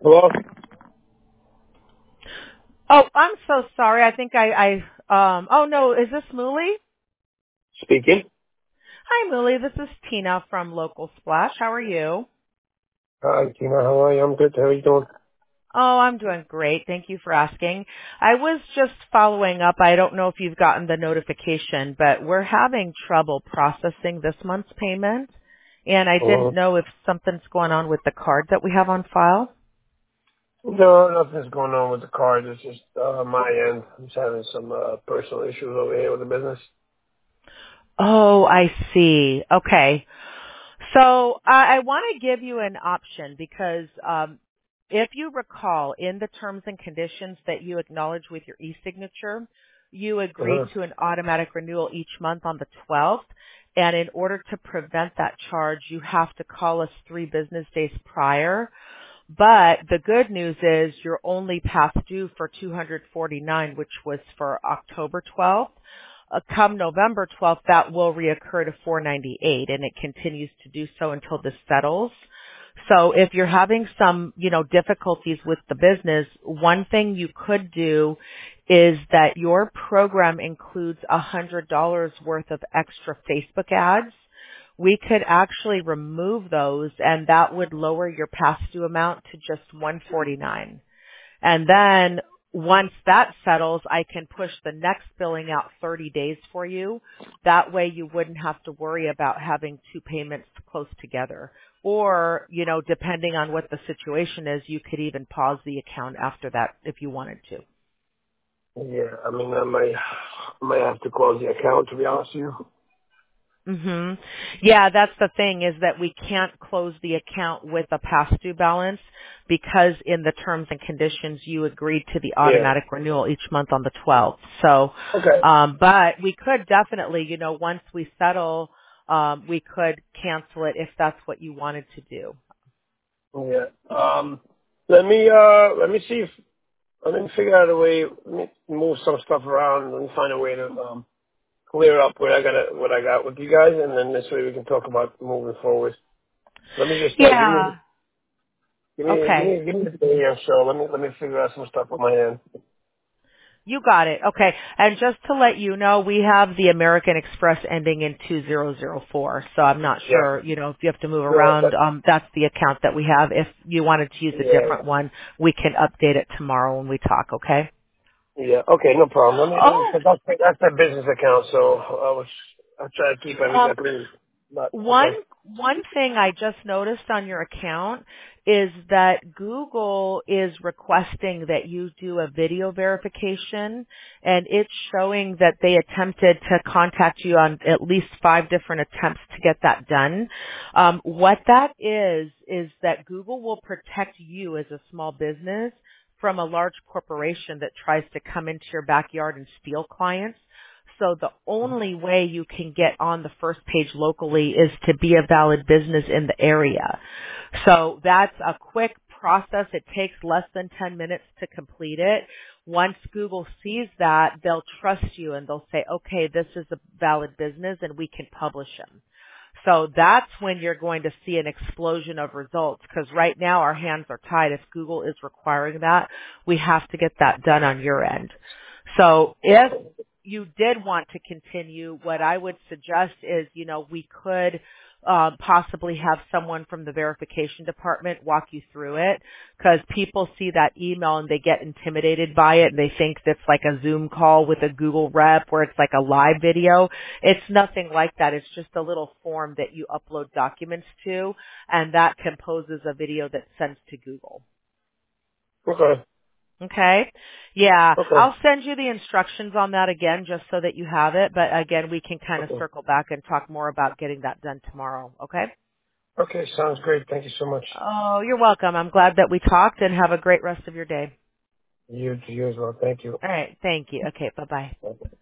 Hello? Oh, I'm so sorry. I think oh no, is this Mooly? Speaking. Hi Mooly, this is Tina from Local Splash. How are you? Hi, Tina. How are you? I'm good. How are you doing? Oh, I'm doing great. Thank you for asking. I was just following up. I don't know if you've gotten the notification, but we're having trouble processing this month's payment. And I didn't know if something's going on with the card that we have on file. No, nothing's going on with the card. It's just my end. I'm just having some personal issues over here with the business. Oh, I see. Okay. So I want to give you an option because if you recall in the terms and conditions that you acknowledge with your e-signature, you agreed Uh-huh. to an automatic renewal each month on the 12th. And in order to prevent that charge, you have to call us 3 business days prior. But the good news is you're only past due for 249, which was for October 12th. Come November 12th, that will reoccur to 498, and it continues to do so until this settles. So if you're having some, difficulties with the business, one thing you could do is that your program includes $100 worth of extra Facebook ads. We could actually remove those, and that would lower your past due amount to just 149. And then once that settles, I can push the next billing out 30 days for you. That way you wouldn't have to worry about having 2 payments close together. Or, depending on what the situation is, you could even pause the account after that if you wanted to. Yeah, I mean, I might have to close the account, to be honest with you. Mhm. Yeah, that's the thing is that we can't close the account with a past due balance because in the terms and conditions you agreed to the Yeah. automatic renewal each month on the 12th. So, Okay. but we could definitely, once we settle, we could cancel it if that's what you wanted to do. Yeah. Let me see if, let me figure out a way, let me move some stuff around and find a way to, clear up what I got with you guys, and then this way we can talk about moving forward. Let me just, Yeah. Okay. give me the day or so. Let me figure out some stuff on my end. You got it. Okay. And just to let you know, we have the American Express ending in 2004. So I'm not Yeah. sure, if you have to move No, around, that's the account that we have. If you wanted to use a yeah. different one, we can update it tomorrow when we talk, okay? Yeah. Okay, no problem. Oh, Cause that's their business account, so I'll try to keep everything um, clean. But One okay. one thing I just noticed on your account is that Google is requesting that you do a video verification, and it's showing that they attempted to contact you on at least 5 different attempts to get that done. What that is that Google will protect you as a small business from a large corporation that tries to come into your backyard and steal clients. So the only way you can get on the first page locally is to be a valid business in the area. So that's a quick process. It takes less than 10 minutes to complete it. Once Google sees that, they'll trust you and they'll say, okay, this is a valid business and we can publish him. So that's when you're going to see an explosion of results because right now our hands are tied. If Google is requiring that, we have to get that done on your end. So if you did want to continue, what I would suggest is, we could possibly have someone from the verification department walk you through it because people see that email and they get intimidated by it and they think that's like a Zoom call with a Google rep where it's like a live video. It's nothing like that. It's just a little form that you upload documents to and that composes a video that sends to Google. Okay. Okay. Yeah. Okay. I'll send you the instructions on that again just so that you have it. But again, we can kind of Okay. circle back and talk more about getting that done tomorrow. Okay. Okay, sounds great. Thank you so much. Oh, you're welcome. I'm glad that we talked and have a great rest of your day. You as well. Thank you. All right. Thank you. Okay. Bye bye. Okay.